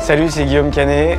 Salut, c'est Guillaume Canet.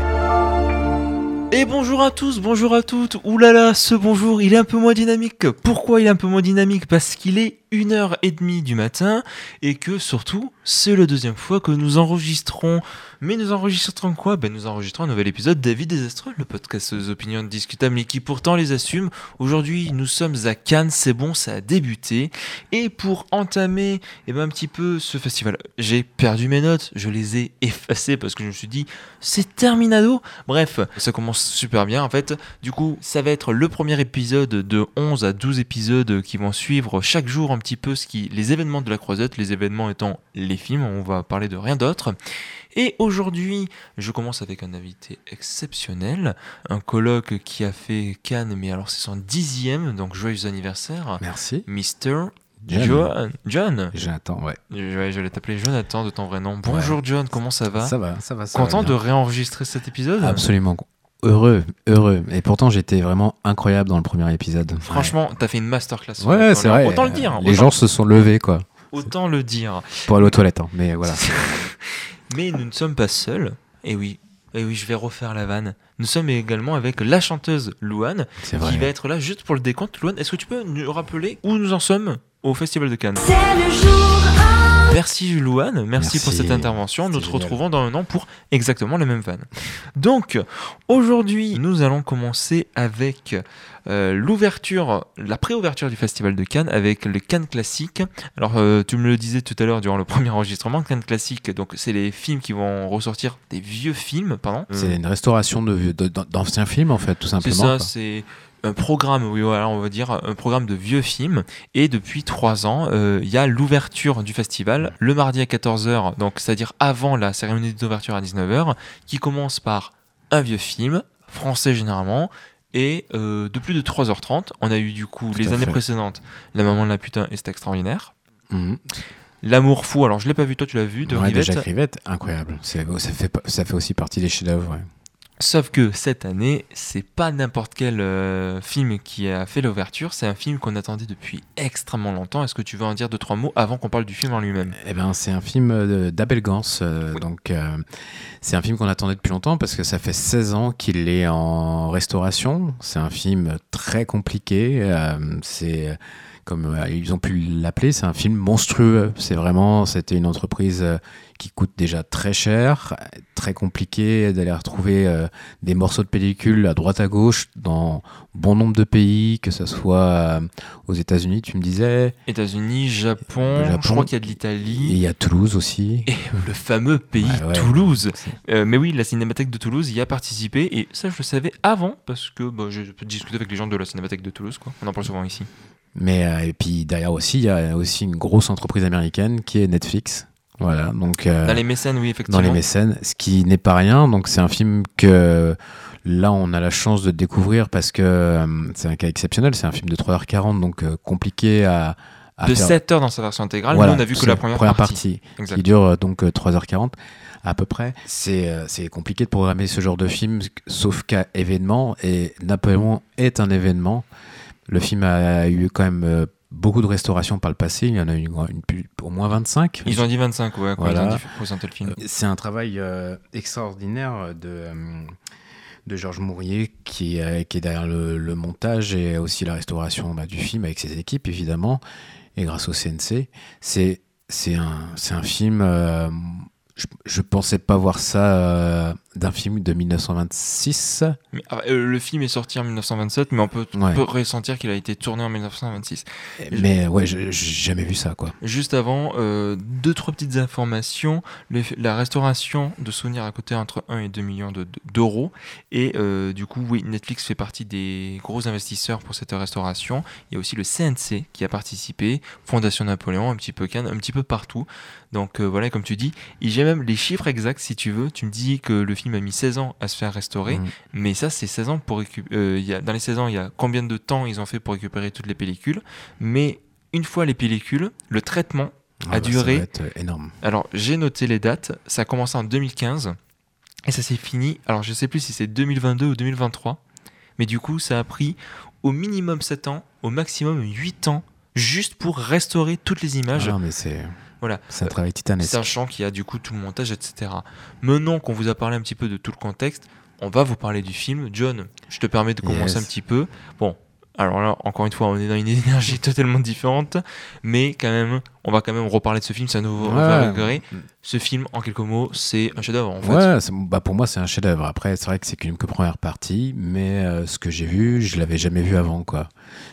Et bonjour à tous, bonjour à toutes. Oulala, ce bonjour, il est un peu moins dynamique. Pourquoi il est un peu moins dynamique ? Parce qu'il est 1h30 du matin et que surtout, c'est la deuxième fois que nous enregistrons. Mais nous enregistrons quoi ? Nous enregistrons un nouvel épisode d'Avis désastreux, le podcast aux opinions discutables et qui pourtant les assume. Aujourd'hui, nous sommes à Cannes, c'est bon, ça a débuté. Et pour entamer un petit peu ce festival, j'ai perdu mes notes, je les ai effacées parce que je me suis dit, c'est terminado. Bref, ça commence super bien en fait. Du coup, ça va être le premier épisode de 11 à 12 épisodes qui vont suivre chaque jour un petit peu les événements de la Croisette, les événements étant les films, on va parler de rien d'autre. Et aujourd'hui, je commence avec un invité exceptionnel, un colloque qui a fait Cannes, mais alors c'est son 10e, donc joyeux anniversaire. Merci. Mr. John. Jonathan, ouais. J'allais t'appeler Jonathan de ton vrai nom. Bonjour John, comment ça va ? Ça va. Content de réenregistrer cet épisode ? Absolument. Heureux. Et pourtant, j'étais vraiment incroyable dans le premier épisode. Franchement, t'as fait une masterclass. Ouais, c'est vrai. Autant le dire. Les gens se sont levés, quoi. Autant le dire. Pour aller aux toilettes, hein. Mais voilà. Mais nous ne sommes pas seuls. Et oui, je vais refaire la vanne. Nous sommes également avec la chanteuse Louane, qui va être là juste pour le décompte. Louane, est-ce que tu peux nous rappeler où nous en sommes au Festival de Cannes ? C'est le jour 1. Merci Louane, merci pour cette intervention. Nous te retrouvons dans un an pour exactement la même vanne. Donc, aujourd'hui, nous allons commencer avec l'ouverture, la pré-ouverture du Festival de Cannes avec le Cannes Classique. Alors, tu me le disais tout à l'heure durant le premier enregistrement, Cannes Classique, donc c'est les films qui vont ressortir, des vieux films, pardon. C'est une restauration d'anciens films, en fait, tout simplement. C'est ça, quoi. c'est un programme, oui, voilà, on va dire un programme de vieux films. Et depuis 3 ans, il y a l'ouverture du festival le mardi à 14h, donc c'est-à-dire avant la cérémonie d'ouverture à 19h, qui commence par un vieux film, français généralement, et de plus de 3h30. On a eu du coup Tout les à années fait. précédentes, La Maman de la Putain, et c'était extraordinaire. Mhm. L'amour fou, alors je l'ai pas vu, toi tu l'as vu, de Ouais, de Rivette. Jacques Rivette, incroyable. Ça fait aussi partie des chefs-d'œuvre. Ouais. Sauf que cette année, c'est pas n'importe quel film qui a fait l'ouverture, c'est un film qu'on attendait depuis extrêmement longtemps. Est-ce que tu veux en dire 2-3 mots avant qu'on parle du film en lui-même ? Eh ben, c'est un film d'Abel Gans. Donc, c'est un film qu'on attendait depuis longtemps parce que ça fait 16 ans qu'il est en restauration. C'est un film très compliqué. C'est comme ils ont pu l'appeler, c'est un film monstrueux. C'était une entreprise qui coûte déjà très cher, très compliqué d'aller retrouver des morceaux de pellicule à droite à gauche dans bon nombre de pays, que ce soit aux États-Unis, tu me disais. États-Unis, Japon, je crois qu'il y a de Et l'Italie. il y a Toulouse aussi. Et le fameux pays Ouais. Toulouse. Mais oui, la Cinémathèque de Toulouse y a participé. Et ça, je le savais avant, parce que je peux discuter avec les gens de la Cinémathèque de Toulouse, quoi. On en parle souvent ici. Mais et puis derrière aussi, il y a aussi une grosse entreprise américaine qui est Netflix. Voilà, donc Dans les mécènes, oui, effectivement. dans les mécènes, ce qui n'est pas rien. Donc c'est un film que là on a la chance de découvrir parce que c'est un cas exceptionnel. C'est un film de 3h40, donc compliqué à de faire. 7 heures dans sa version intégrale. Voilà, Nous, on a vu que c'est la première partie. Exact. qui dure donc 3h40 à peu près. C'est compliqué de programmer ce genre de film, sauf cas événement. Et Napoléon est un événement. Le film a eu quand même beaucoup de restaurations par le passé. Il y en a eu au moins 25. Ils ont dit 25, ouais, quand Voilà. ils ont présenté le film. C'est un travail extraordinaire de Georges Mourier qui est derrière le montage et aussi la restauration du film avec ses équipes, évidemment, et grâce au CNC. C'est un film... je pensais pas voir ça d'un film de 1926. Mais, le film est sorti en 1927, mais on peut ressentir qu'il a été tourné en 1926. Mais ouais, j'ai jamais vu ça, quoi. Juste avant, 2-3 petites informations. La restauration de souvenirs a coûté entre 1 et 2 millions d'euros. Et du coup, oui, Netflix fait partie des gros investisseurs pour cette restauration. Il y a aussi le CNC qui a participé, Fondation Napoléon, un petit peu Cannes, un petit peu partout. Donc voilà, comme tu dis, j'ai même les chiffres exacts si tu veux. Tu me dis que le film a mis 16 ans à se faire restaurer, mais ça c'est 16 ans pour récupérer. Dans les 16 ans, il y a combien de temps ils ont fait pour récupérer toutes les pellicules, mais une fois les pellicules, le traitement a duré. Ça va être énorme. Alors j'ai noté les dates, ça a commencé en 2015 et ça s'est fini, alors je sais plus si c'est 2022 ou 2023, mais du coup ça a pris au minimum 7 ans, au maximum 8 ans, juste pour restaurer toutes les images. Ah non, mais c'est... Voilà. C'est un travail titanesque. Sachant qu'il y a du coup tout le montage, etc. Maintenant qu'on vous a parlé un petit peu de tout le contexte, on va vous parler du film. John, je te permets de commencer un petit peu. Bon, alors là, encore une fois, on est dans une énergie totalement différente, mais quand même, on va quand même reparler de ce film, c'est un nouveau degré. Ce film, en quelques mots, c'est un chef-d'œuvre, en fait. Ouais, pour moi, c'est un chef-d'œuvre. Après, c'est vrai que c'est qu'une première partie, mais ce que j'ai vu, je l'avais jamais vu avant, quoi.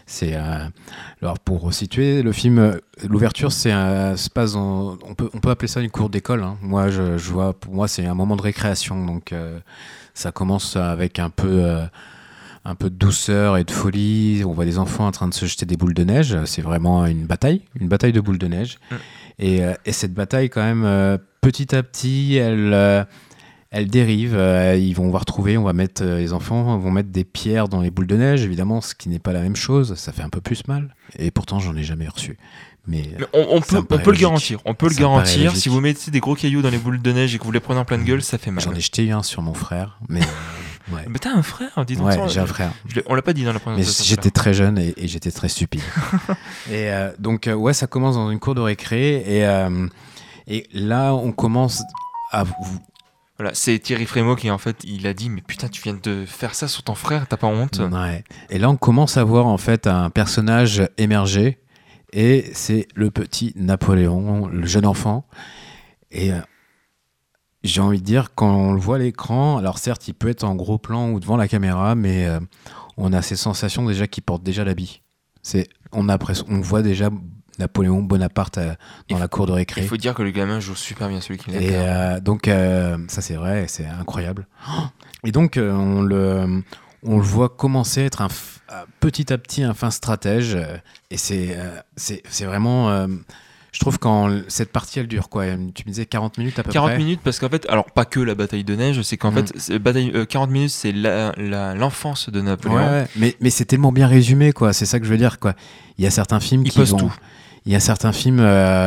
Alors, pour resituer, le film, l'ouverture, se passe dans, on peut appeler ça une cour d'école, hein. Moi, je vois, pour moi, c'est un moment de récréation, donc ça commence avec un peu de douceur et de folie. On voit des enfants en train de se jeter des boules de neige. C'est vraiment une bataille de boules de neige. Et cette bataille, quand même, petit à petit, elle dérive. Ils vont retrouver, les enfants vont mettre des pierres dans les boules de neige, évidemment, ce qui n'est pas la même chose. Ça fait un peu plus mal. Et pourtant, j'en ai jamais reçu. Mais on peut le garantir. On peut le garantir. logique. Si vous mettez des gros cailloux dans les boules de neige et que vous les prenez en pleine gueule, ça fait mal. J'en ai jeté un sur mon frère, mais ouais. Mais t'as un frère, dis donc. Ouais, ça, j'ai un frère. On l'a pas dit dans la Mais présentation. j'étais très jeune et j'étais très stupide. Et donc, ouais, ça commence dans une cour de récré. Et là, on commence à... Voilà, c'est Thierry Frémaux qui, en fait, il a dit, mais putain, tu viens de faire ça sur ton frère, t'as pas honte? Ouais. Et là, on commence à voir, en fait, un personnage émerger. Et c'est le petit Napoléon, le jeune enfant. Et j'ai envie de dire, quand on le voit à l'écran, alors certes, il peut être en gros plan ou devant la caméra, mais on a ces sensations déjà qu'il porte déjà l'habit. On voit déjà Napoléon Bonaparte dans la cour de récré. Il faut dire que le gamin joue super bien celui qui l'a. Et donc, ça c'est vrai, c'est incroyable. Et donc, on le voit commencer à être petit à petit un fin stratège. Et c'est vraiment... je trouve quand cette partie, elle dure quoi? Tu me disais 40 minutes à peu 40 près. minutes parce qu'en fait, alors pas que la bataille de neige, c'est qu'en fait, 40 minutes, c'est l'enfance de Napoléon. Ouais. Mais c'est tellement bien résumé, quoi. C'est ça que je veux dire, quoi. Il y a certains films tout. Il y a certains films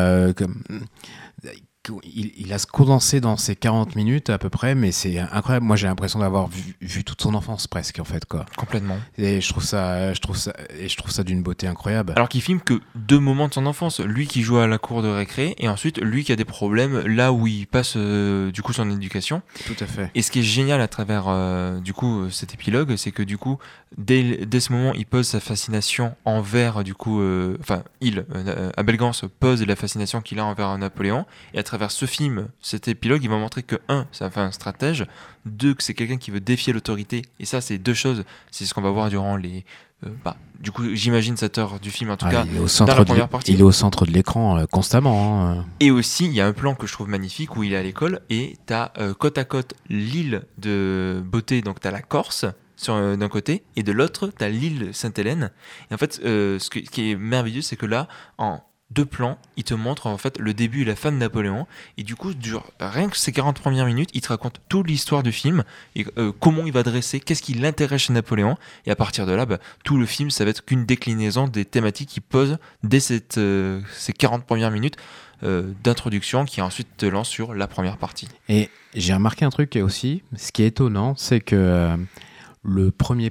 il a se condensé dans ces 40 minutes à peu près, mais c'est incroyable. Moi, j'ai l'impression d'avoir vu toute son enfance presque, en fait, quoi. Complètement. Et je trouve ça d'une beauté incroyable. Alors qu'il filme que 2 moments de son enfance, lui qui joue à la cour de récré et ensuite lui qui a des problèmes là où il passe du coup son éducation. Tout à fait. Et ce qui est génial à travers du coup cet épilogue, c'est que du coup dès ce moment il pose sa fascination envers du coup Abel Gance pose la fascination qu'il a envers Napoléon, et à travers ce film, cet épilogue, il va montrer que 1, ça fait un stratège, 2, que c'est quelqu'un qui veut défier l'autorité, et ça c'est 2 choses, c'est ce qu'on va voir durant les du coup j'imagine cette heure du film en tout cas dans la première partie. Il est au centre de l'écran constamment, hein. Et aussi il y a un plan que je trouve magnifique où il est à l'école et t'as côte à côte l'île de Beauté, donc t'as la Corse d'un côté et de l'autre t'as l'île Sainte-Hélène, et en fait ce qui est merveilleux, c'est que là en 2 plans, il te montre en fait le début et la fin de Napoléon, et du coup rien que ces 40 premières minutes, il te raconte toute l'histoire du film et comment il va dresser, qu'est-ce qui l'intéresse chez Napoléon, et à partir de là, tout le film ça va être qu'une déclinaison des thématiques qu'il pose dès ces 40 premières minutes d'introduction qui ensuite te lance sur la première partie. Et j'ai remarqué un truc aussi, ce qui est étonnant, c'est que le premier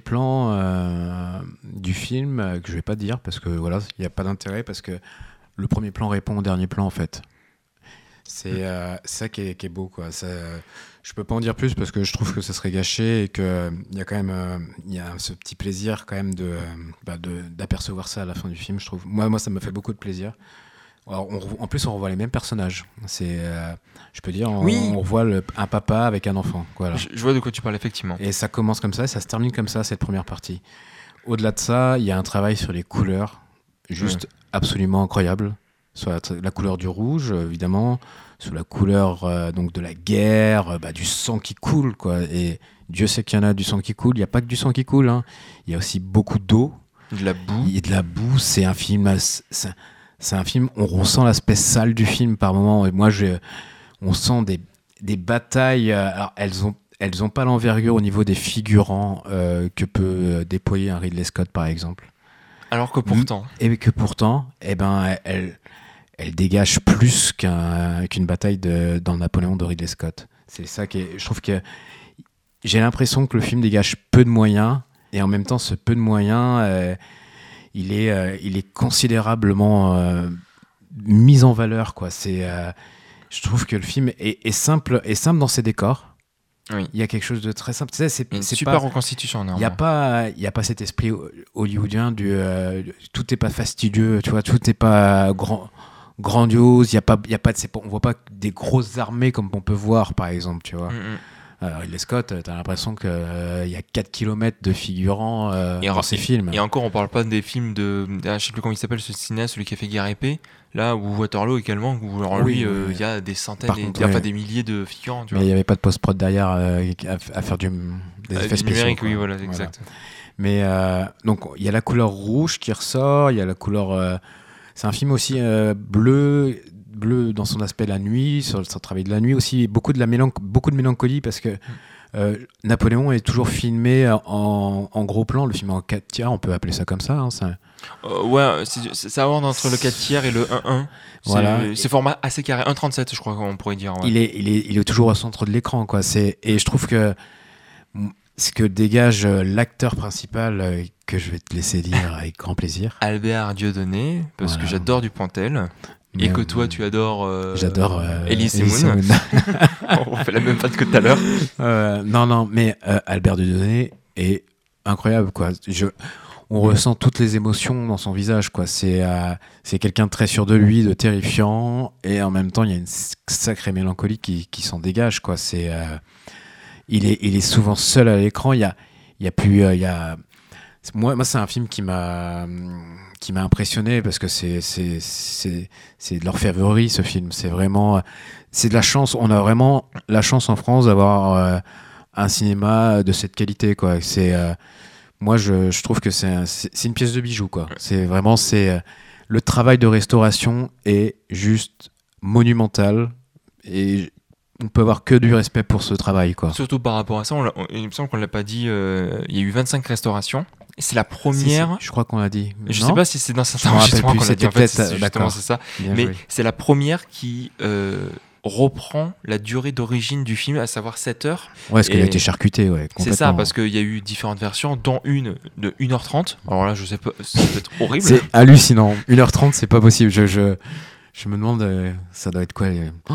plan du film, que je vais pas dire parce que voilà, il n'y a pas d'intérêt, parce que le premier plan répond au dernier plan en fait. C'est ça qui est beau, quoi. Je peux pas en dire plus parce que je trouve que ça serait gâché, et que il y a quand même ce petit plaisir quand même d'apercevoir ça à la fin du film, je trouve. Moi ça me fait beaucoup de plaisir. Alors, en plus on revoit les mêmes personnages. Je peux dire, on revoit un papa avec un enfant. Voilà. Je vois de quoi tu parles effectivement. Et ça commence comme ça, et ça se termine comme ça, cette première partie. Au-delà de ça, il y a un travail sur les couleurs juste absolument incroyable. Sur la couleur du rouge, évidemment, sur la couleur donc de la guerre, du sang qui coule, quoi. Et Dieu sait qu'il y en a du sang qui coule. Il n'y a pas que du sang qui coule, hein. Il y a aussi beaucoup d'eau. De la boue. Il y a de la boue. C'est un film... C'est un film, on ressent l'aspect sale du film par moments. Et moi, on sent des batailles. Alors, elles ont pas l'envergure au niveau des figurants que peut déployer un Ridley Scott, par exemple. Alors que pourtant. Et que pourtant, elle dégage plus qu'une bataille dans Napoléon de Ridley Scott. C'est ça qui est. Je trouve que j'ai l'impression que le film dégage peu de moyens, et en même temps, ce peu de moyens. Il est considérablement mise en valeur, quoi. Je trouve que le film est simple dans ses décors. Oui. Il y a quelque chose de très simple. Tu sais, c'est super pas, reconstitution. il y a pas cet esprit hollywoodien tout n'est pas fastidieux, tu vois, tout n'est pas grandiose. Il y a pas on voit pas des grosses armées comme on peut voir, par exemple, tu vois. Ridley Scott, t'as l'impression qu'il y a 4 km de figurants dans ses films. Et encore, on parle pas des films je sais plus comment il s'appelle ce cinéaste, celui qui a fait Guerre et Paix, là, ou Waterloo également, où alors lui, il y a des centaines, des milliers de figurants. Tu vois. Mais il n'y avait pas de post-prod derrière à faire des effets spéciaux. Numérique, oui, voilà, exact. Mais donc, il y a la couleur rouge qui ressort, il y a la couleur... c'est un film aussi bleu dans son aspect la nuit, sur le travail de la nuit aussi, beaucoup de mélancolie parce que Napoléon est toujours filmé en gros plan, le film en 4 tiers, on peut appeler ça comme ça. Ouais, ça aborde entre le 4 tiers et le 1-1. Voilà. C'est format assez carré, 1,37 je crois qu'on pourrait dire. Ouais. Il est toujours au centre de l'écran, quoi. Et je trouve que ce que dégage l'acteur principal, que je vais te laisser dire avec grand plaisir. Albert Dieudonné, parce que j'adore Dupontel. Et que toi, tu adores... J'adore Elie Semoun. On fait la même patte que tout à l'heure. Non, mais Albert Dieudonné est incroyable, quoi. On ressent toutes les émotions dans son visage, quoi. C'est quelqu'un de très sûr de lui, de terrifiant, et en même temps, il y a une sacrée mélancolie qui s'en dégage, quoi. Il est souvent seul à l'écran. Moi, c'est un film qui m'a impressionné parce que c'est de l'orfèvrerie, ce film. C'est de la chance. On a vraiment la chance en France d'avoir un cinéma de cette qualité, quoi. Moi, je trouve que c'est une pièce de bijou, quoi. Le travail de restauration est juste monumental et on peut avoir que du respect pour ce travail, quoi. Surtout par rapport à ça, il me semble qu'on l'a pas dit, il y a eu 25 restaurations. Et c'est la première. Je crois qu'on l'a dit. Je sais pas si c'est dans cet enregistrement qu'on l'a dit. En fait, justement, c'est ça. Bien mais joué. c'est la première qui reprend la durée d'origine du film, à savoir 7 heures. Ouais, parce qu'elle a été charcutée, ouais. C'est ça, parce qu'il y a eu différentes versions, dont une de 1h30. Alors là, je sais pas, c'est peut-être horrible. C'est hallucinant. 1h30, c'est pas possible. Je me demande, ça doit être quoi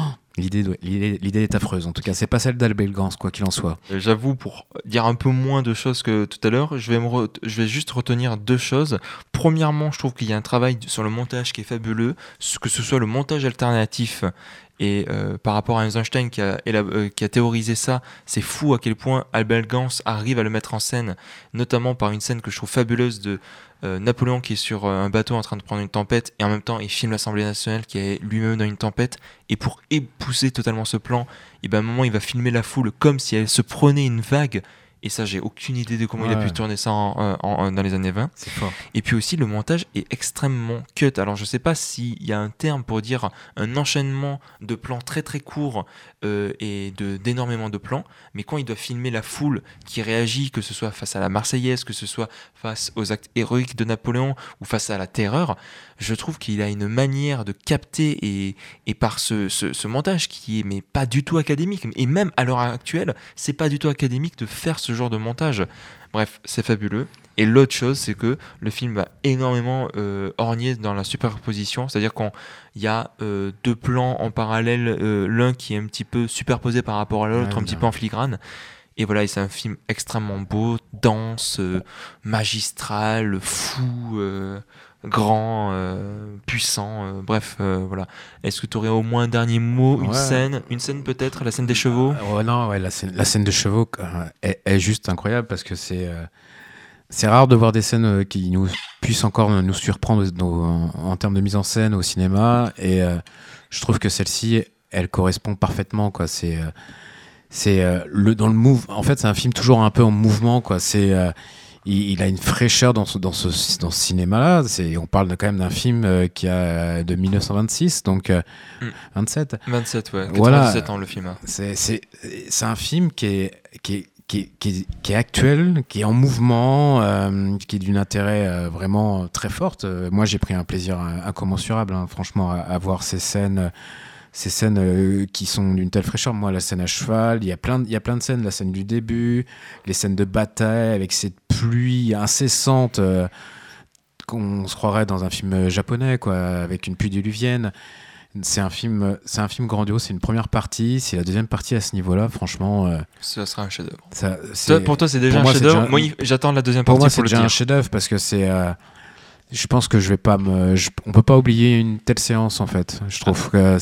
L'idée est affreuse. En tout cas, c'est pas celle d'Albert Gans, quoi qu'il en soit. J'avoue, pour dire un peu moins de choses que tout à l'heure, je vais juste retenir 2 choses. Premièrement, je trouve qu'il y a un travail sur le montage qui est fabuleux, que ce soit le montage alternatif et par rapport à Eisenstein qui a théorisé ça, c'est fou à quel point Albert Gans arrive à le mettre en scène, notamment par une scène que je trouve fabuleuse de Napoléon qui est sur un bateau en train de prendre une tempête et en même temps il filme l'Assemblée nationale qui est lui-même dans une tempête, et pour épouser totalement ce plan, et ben à un moment il va filmer la foule comme si elle se prenait une vague, et ça j'ai aucune idée de comment il a pu tourner ça dans les années 20. C'est fort. Et puis aussi le montage est extrêmement cut, alors je sais pas s'il y a un terme pour dire un enchaînement de plans très très courts et d'énormément de plans, mais quand il doit filmer la foule qui réagit, que ce soit face à la Marseillaise, que ce soit face aux actes héroïques de Napoléon ou face à la terreur, je trouve qu'il a une manière de capter et par ce montage qui est mais pas du tout académique, et même à l'heure actuelle c'est pas du tout académique de faire ce genre de montage. Bref, c'est fabuleux. Et l'autre chose, c'est que le film va énormément orgner dans la superposition, c'est-à-dire qu'il y a 2 plans en parallèle, l'un qui est un petit peu superposé par rapport à l'autre, un petit peu en filigrane. Et voilà, et c'est un film extrêmement beau, dense, magistral, fou, grand, puissant, bref, voilà. Est-ce que tu aurais au moins un dernier mot, une scène peut-être, la scène des chevaux? La scène des chevaux est juste incroyable parce que c'est rare de voir des scènes qui puissent encore nous surprendre en termes de mise en scène au cinéma, et je trouve que celle-ci, elle correspond parfaitement, quoi. Dans le move. En fait, c'est un film toujours un peu en mouvement, quoi. Il a une fraîcheur dans ce cinéma-là. On parle quand même d'un film qui a de 1926, donc 27. 27, ouais. 97 voilà. ans le film. Hein. C'est un film qui est actuel, qui est en mouvement, qui est d'une intérêt vraiment très forte. Moi, j'ai pris un plaisir incommensurable, hein, franchement, à voir ces scènes qui sont d'une telle fraîcheur. Moi, la scène à cheval, il y a plein de scènes, la scène du début, les scènes de bataille avec cette pluie incessante. qu'on se croirait dans un film japonais, quoi, avec une pluie diluvienne. C'est un film grandiose. C'est une première partie. C'est la deuxième partie à ce niveau-là. Franchement, Ça sera un chef-d'œuvre. Pour pour toi, c'est déjà un moi, c'est chef-d'œuvre. déjà- Moi, j'attends la deuxième pour partie moi, pour c'est le déjà un dire. chef-d'œuvre parce que je pense que je vais pas on peut pas oublier une telle séance en fait. Je trouve que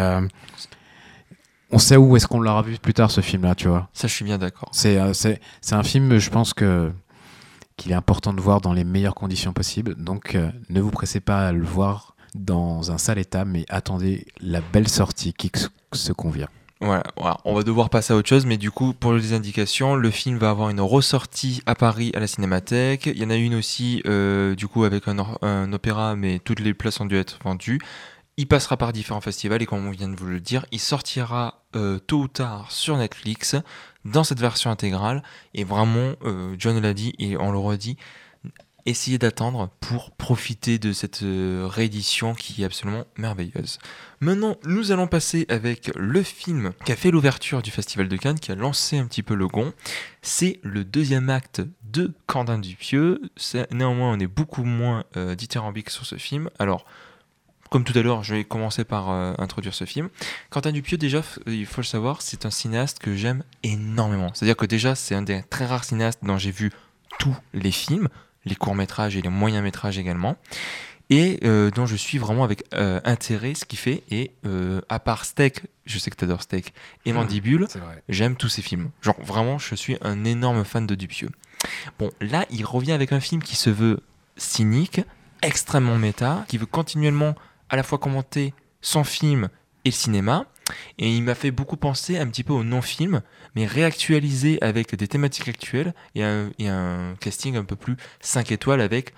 on sait où est-ce qu'on l'aura vu plus tard ce film-là, tu vois. Ça, je suis bien d'accord. C'est un film, je pense qu'il est important de voir dans les meilleures conditions possibles. Donc, ne vous pressez pas à le voir dans un sale état, mais attendez la belle sortie qui se convient. Voilà, on va devoir passer à autre chose, mais du coup, pour les indications, le film va avoir une ressortie à Paris à la Cinémathèque. Il y en a une aussi, du coup, avec un opéra, mais toutes les places ont dû être vendues. Il passera par différents festivals et comme on vient de vous le dire, il sortira tôt ou tard sur Netflix dans cette version intégrale. Et vraiment, John l'a dit et on le redit, essayez d'attendre pour profiter de cette réédition qui est absolument merveilleuse. Maintenant, nous allons passer avec le film qui a fait l'ouverture du Festival de Cannes, qui a lancé un petit peu le gond. C'est le deuxième acte de Quentin Dupieux. Néanmoins, on est beaucoup moins dithyrambique sur ce film. Alors, comme tout à l'heure, je vais commencer par introduire ce film. Quentin Dupieux, déjà, il faut le savoir, c'est un cinéaste que j'aime énormément. C'est-à-dire que déjà, c'est un des très rares cinéastes dont j'ai vu tous les films, les courts-métrages et les moyens-métrages également, et dont je suis vraiment avec intérêt ce qu'il fait. Et à part Steak, je sais que tu adores Steak, et Mandibule, C'est vrai. j'aime tous ces films. Genre, vraiment, je suis un énorme fan de Dupieux. Bon, là, il revient avec un film qui se veut cynique, extrêmement méta, qui veut continuellement à la fois commenter son film et le cinéma. Et il m'a fait beaucoup penser un petit peu au non-film, mais réactualisé avec des thématiques actuelles et un casting un peu plus 5 étoiles avec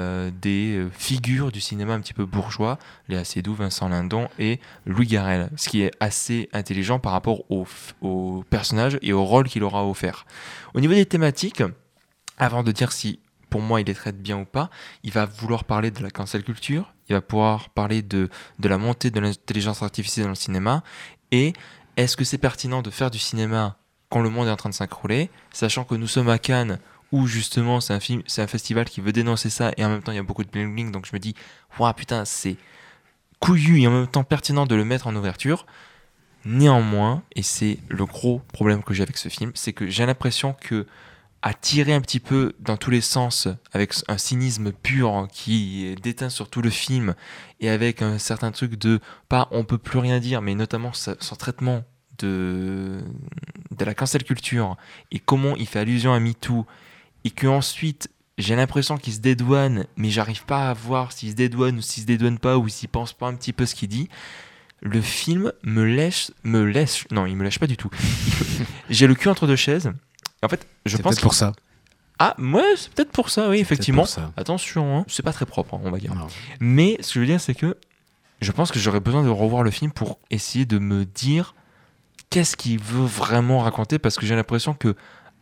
des figures du cinéma un petit peu bourgeois, Léa Seydoux, Vincent Lindon et Louis Garrel, ce qui est assez intelligent par rapport au personnage et au rôle qu'il aura offert. Au niveau des thématiques, avant de dire si pour moi il les traite bien ou pas, il va vouloir parler de la cancel culture, il va pouvoir parler de la montée de l'intelligence artificielle dans le cinéma, et est-ce que c'est pertinent de faire du cinéma quand le monde est en train de s'écrouler, sachant que nous sommes à Cannes, où justement c'est un festival qui veut dénoncer ça, et en même temps il y a beaucoup de bling bling, donc je me dis, waouh putain, c'est couillu et en même temps pertinent de le mettre en ouverture. Néanmoins, et c'est le gros problème que j'ai avec ce film, c'est que j'ai l'impression que à tirer un petit peu dans tous les sens, avec un cynisme pur qui est déteint sur tout le film, et avec un certain truc de, pas on peut plus rien dire, mais notamment son traitement de la cancel culture, et comment il fait allusion à MeToo, et qu'ensuite j'ai l'impression qu'il se dédouane, mais j'arrive pas à voir s'il se dédouane ou s'il se dédouane pas, ou s'il pense pas un petit peu ce qu'il dit. Le film me lèche, non il me lèche pas du tout. J'ai le cul entre deux chaises. En fait, je C'est pense peut-être pour ça. Ah, ouais, c'est peut-être pour ça, oui, effectivement. Peut-être pour ça. Attention, hein, c'est pas très propre, hein, on va dire. Non. Mais ce que je veux dire, c'est que je pense que j'aurais besoin de revoir le film pour essayer de me dire qu'est-ce qu'il veut vraiment raconter, parce que j'ai l'impression que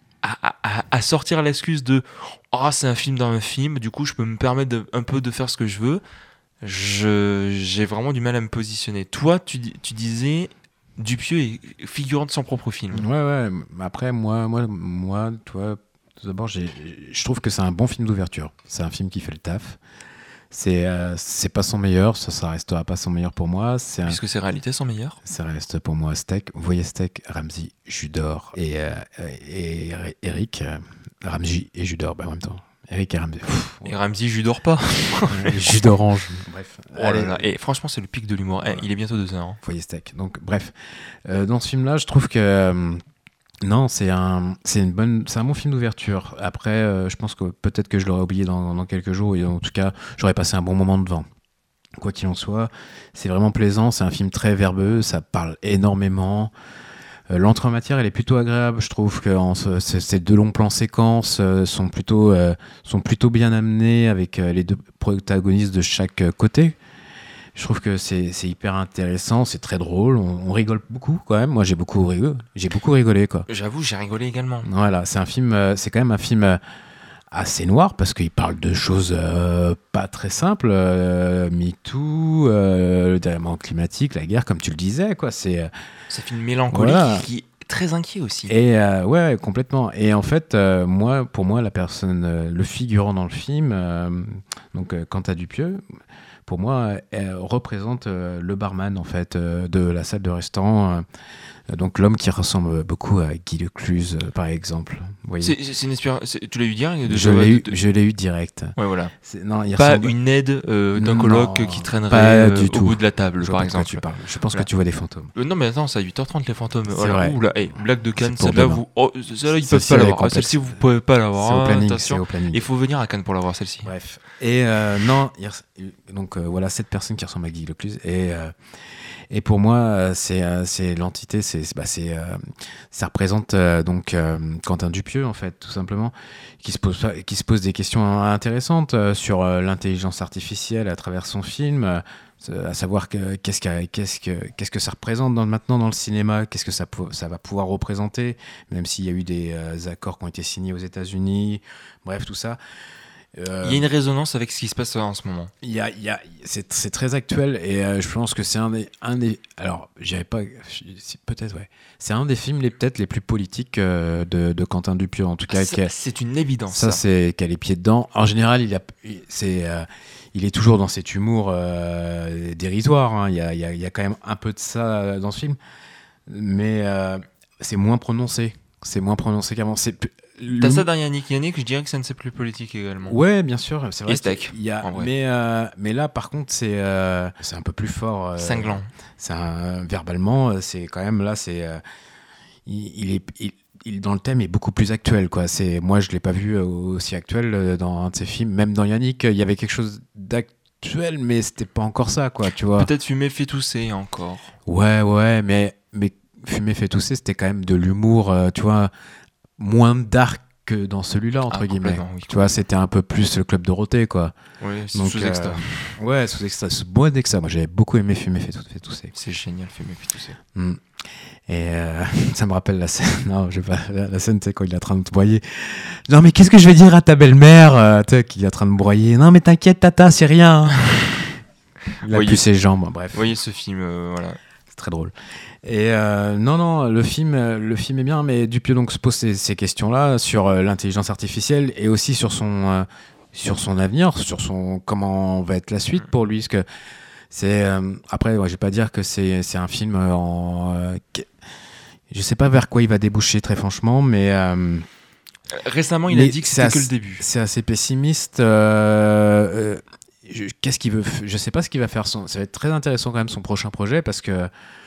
à sortir l'excuse de « Ah, c'est un film dans un film, du coup, je peux me permettre un peu de faire ce que je veux », j'ai vraiment du mal à me positionner. Toi, tu disais... Dupieux est figurant de son propre film. Ouais. Après, moi, toi, tout d'abord, je trouve que c'est un bon film d'ouverture. C'est un film qui fait le taf. C'est pas son meilleur, ça restera pas son meilleur pour moi. Puisque ses réalités sont meilleures. Ça reste pour moi Steak. Vous voyez Steak, Ramsey, Judor et Eric. Ramsey et Judor, en même temps. Eric et Ramsey. Et Ramsey, je dors pas. Jus d'orange. Bref. Oh là là. Et franchement, c'est le pic de l'humour. Il est bientôt 2 heures. Hein. Vous voyez Steak. Donc, bref. Dans ce film-là, je trouve que. Non, c'est un bon film d'ouverture. Après, je pense que peut-être que je l'aurais oublié dans quelques jours, et en tout cas, j'aurais passé un bon moment devant. Quoi qu'il en soit, c'est vraiment plaisant. C'est un film très verbeux, ça parle énormément. L'entrée en matière, elle est plutôt agréable. Je trouve que ces 2 longs plans séquences sont plutôt bien amenés avec les 2 protagonistes de chaque côté. Je trouve que c'est hyper intéressant, c'est très drôle, on rigole beaucoup quand même. Moi, j'ai beaucoup rigolé quoi. J'avoue, j'ai rigolé également. Voilà, c'est quand même un film assez noir parce qu'il parle de choses pas très simples, MeToo, le dérèglement climatique, la guerre, comme tu le disais quoi. C'est Ça fait une mélancolie voilà. qui très inquiet aussi. Et ouais, complètement. Et en fait, pour moi, la personne, le figurant dans le film, donc Quentin Dupieux, pour moi, elle représente le barman en fait de la salle de restaurant. Donc l'homme qui ressemble beaucoup à Guy Lecluse, par exemple. Vous voyez. C'est une inspiration. Tu l'as eu direct Je l'ai eu direct. Ouais, voilà. Non, il pas ressemble... une aide d'un coloc qui traînerait pas du au tout. bout de la table, par vois exemple. de quoi tu parles. Je pense Voilà. que tu vois des fantômes. Non, mais attends, c'est à 8h30 les fantômes. C'est Voilà. vrai. Oula, blague de Cannes, C'est pour celle-là, demain. celle-là, ils Celle-ci, peuvent pas elle est l'avoir. complexe. Celle-ci, vous pouvez pas l'avoir. C'est au planning. Attention. C'est au planning. Il faut venir à Cannes pour l'avoir, celle-ci. Bref. Et non, donc voilà, cette personne qui ressemble à Guy Lecluse. Et pour moi, c'est l'entité, ça représente donc Quentin Dupieux, en fait, tout simplement, qui se pose des questions intéressantes sur l'intelligence artificielle à travers son film, à savoir qu'est-ce que ça représente maintenant dans le cinéma, qu'est-ce que ça va pouvoir représenter, même s'il y a eu des accords qui ont été signés aux États-Unis, bref, tout ça. Il y a une résonance avec ce qui se passe en ce moment. C'est très actuel et je pense que c'est un des alors j'irais pas peut-être ouais c'est un des films peut-être les plus politiques de Quentin Dupieux en tout cas. C'est une évidence. Ça c'est qui a les pieds dedans. En général il est toujours dans cet humour dérisoire. Hein. Il y a quand même un peu de ça dans ce film, mais c'est moins prononcé. C'est moins prononcé qu'avant. T'as ça dans Yannick, je dirais que ça ne c'est plus politique également. Ouais, bien sûr, c'est vrai. Et steak, mais là, par contre, c'est un peu plus fort. Cinglant. Verbalement, c'est quand même là, il dans le thème est beaucoup plus actuel, quoi. Moi, je l'ai pas vu aussi actuel dans un de ses films. Même dans Yannick, il y avait quelque chose d'actuel, mais c'était pas encore ça, quoi. Tu vois. Peut-être Fumer fait tousser encore. Ouais, mais Fumer fait tousser, c'était quand même de l'humour, tu vois. Moins dark que dans celui-là, entre guillemets. Oui, tu vois, c'était un peu plus le Club Dorothée, quoi. Oui, donc, sous extra. Ouais, sous extra. Moins d'extra. Moi, j'avais beaucoup aimé Fumer fait tousser. C'est génial, Fumer fait tousser. Et ça me rappelle la scène. Non, je vais pas. La scène, tu sais, quand il est en train de te broyer. Non, mais qu'est-ce que je vais dire à ta belle-mère, tu sais, qui est en train de broyer. Non, mais t'inquiète, tata, c'est rien. Il a plus ses jambes. Bref. Vous voyez ce film, voilà. C'est très drôle. Et non, le film est bien, mais Dupieux donc se pose ces questions-là sur l'intelligence artificielle et aussi sur son avenir, sur comment va être la suite pour lui, parce que c'est après, je vais pas dire que c'est un film je sais pas vers quoi il va déboucher très franchement, mais récemment il a dit que c'était que le début. C'est assez pessimiste. Qu'est-ce qu'il veut je sais pas ce qu'il va faire. Ça va être très intéressant quand même son prochain projet parce que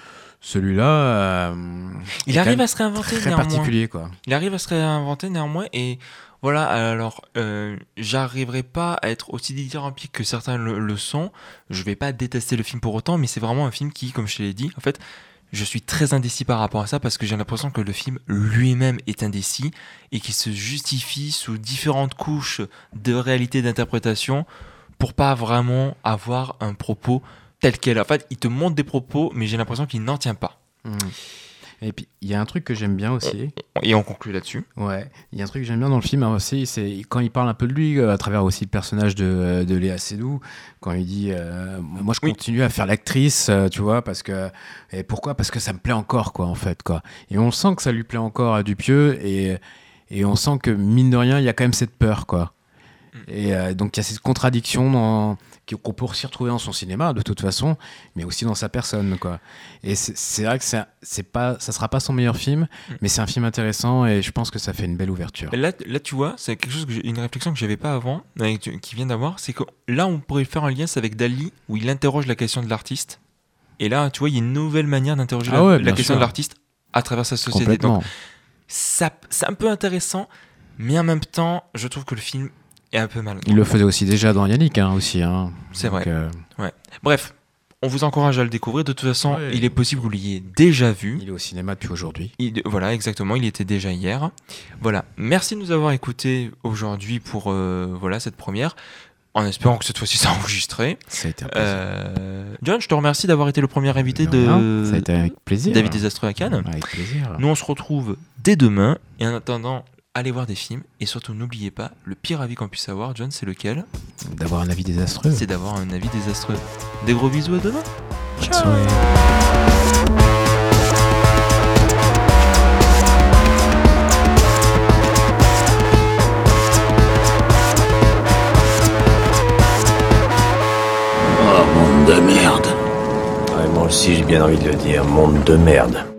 celui-là, il arrive à se réinventer très néanmoins. Particulier, quoi. Il arrive à se réinventer néanmoins et voilà. Alors, j'arriverai pas à être aussi dithyrambique que certains le sont. Je vais pas détester le film pour autant, mais c'est vraiment un film qui, comme je te l'ai dit, en fait, je suis très indécis par rapport à ça parce que j'ai l'impression que le film lui-même est indécis et qu'il se justifie sous différentes couches de réalité d'interprétation pour pas vraiment avoir un propos tel quel. En fait, il te montre des propos, mais j'ai l'impression qu'il n'en tient pas. Et puis, il y a un truc que j'aime bien aussi. Et on conclut là-dessus. Ouais, il y a un truc que j'aime bien dans le film aussi, c'est quand il parle un peu de lui, à travers aussi le personnage de Léa Seydoux, quand il dit moi je continue à faire l'actrice, tu vois, parce que. Et pourquoi ? Parce que ça me plaît encore, quoi, en fait, quoi. Et on sent que ça lui plaît encore à Dupieux, et on sent que, mine de rien, il y a quand même cette peur, quoi. Et donc, il y a cette contradiction qu'on peut aussi retrouver dans son cinéma de toute façon, mais aussi dans sa personne, quoi. Et c'est vrai que ça sera pas son meilleur film, mais c'est un film intéressant et je pense que ça fait une belle ouverture. Là tu vois, c'est quelque chose une réflexion que j'avais pas avant, qui vient d'avoir, c'est que là on pourrait faire un lien avec Dali où il interroge la question de l'artiste. Et là, tu vois, il y a une nouvelle manière d'interroger la question de l'artiste à travers sa société. Complètement. Donc, c'est un peu intéressant, mais en même temps, je trouve que le film est un peu mal. Il le faisait aussi déjà dans Yannick, aussi. Hein. C'est donc, vrai. Ouais. Bref, on vous encourage à le découvrir. De toute façon, il est possible que vous l'ayez déjà vu. Il est au cinéma depuis aujourd'hui. Voilà, exactement. Il était déjà hier. Voilà. Merci de nous avoir écoutés aujourd'hui pour cette première. En espérant que cette fois-ci ça a enregistré. Ça a été un plaisir. John, je te remercie d'avoir été le premier invité ça a été avec plaisir. David Désastreux à Cannes. Avec plaisir. Nous, on se retrouve dès demain. Et en attendant, allez voir des films. Et surtout, n'oubliez pas, le pire avis qu'on puisse avoir, John, c'est lequel ? D'avoir un avis désastreux. C'est d'avoir un avis désastreux. Des gros bisous à demain. Ciao. Monde de merde. Ouais, moi aussi j'ai bien envie de le dire, monde de merde.